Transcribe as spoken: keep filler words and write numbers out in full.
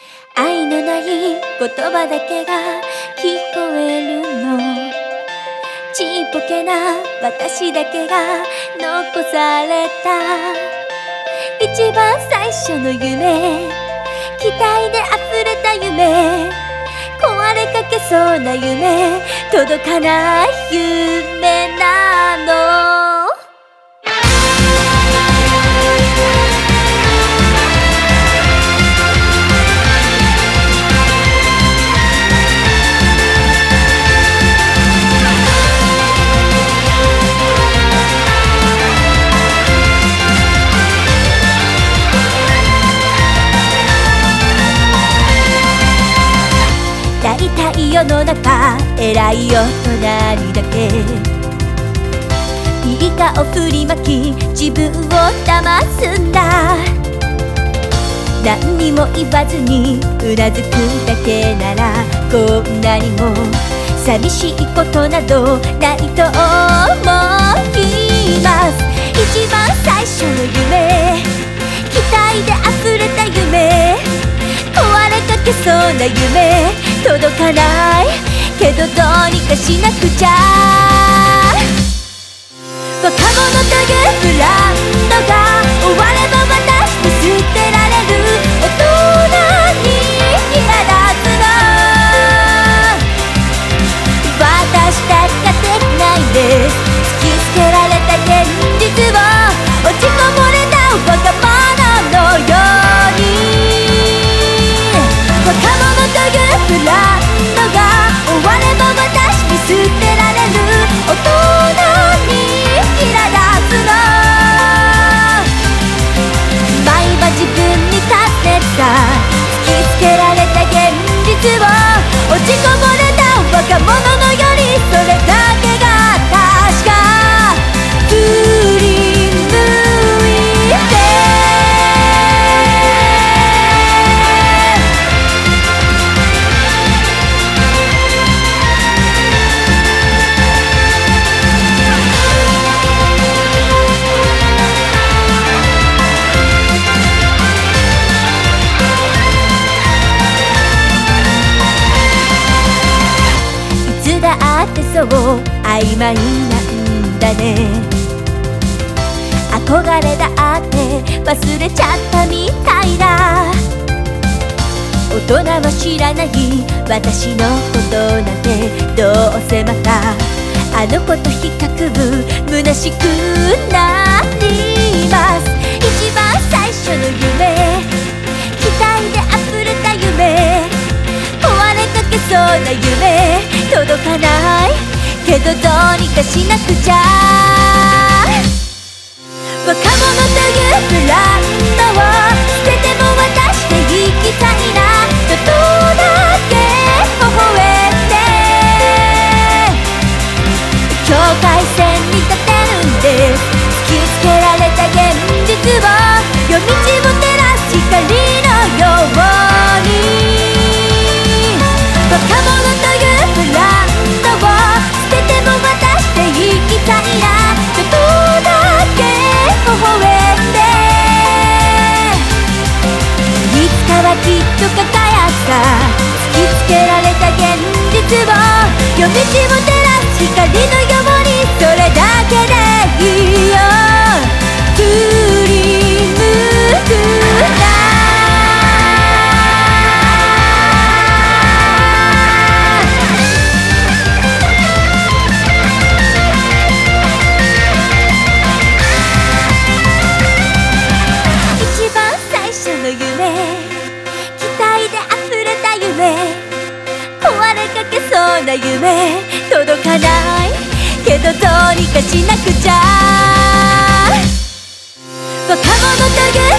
愛のない言葉だけが聞こえるの。ちっぽけな私だけが残された一番最初の夢、期待で溢れた夢、壊れかけそうな夢、届かない夢なの。大体世の中偉い大人にだけいい顔振りまき自分を騙すんだ。何にも言わずにうなずくだけならこんなにも寂しいことなどないと思います。一番最初の夢、期待で溢れた夢、壊れかけそうな夢、届かないけどどうにかしなくちゃ。若者というブランドが終われば私も捨てられる大人に苛立つの。私たちができないんです。突きつけられた現実を落ちこぼれた若者のように、若者というブランドが終われば私に捨てられる大人に苛立つの。毎晩自分に尋ねた突きつけられた現実を落ちこぼれた若者のよりそれだけが確か。振り向いてそう曖昧なんだね。憧れだって忘れちゃったみたいだ。大人は知らない私のことなんてどうせまたあの子と比較部虚しくなります。一番最初の夢、期待で溢れた夢、壊れかけそうな夢、届かないけどどうにかしなくちゃ。若者というブランドを捨てても私で生きたいな。ちょっとだけ微笑んで境界線に立てるんです。突きつけられた現実を夜道を照らす光のように、若者というブランドを捨てても私で生きたいな。ちょっとだけ微笑んでいつかはきっと輝くさ。突きつけられた現実を夜道を照らす光のようにそれだけでいいよ。振り向くな。な夢届かないけどどうにかしなくちゃ。若者という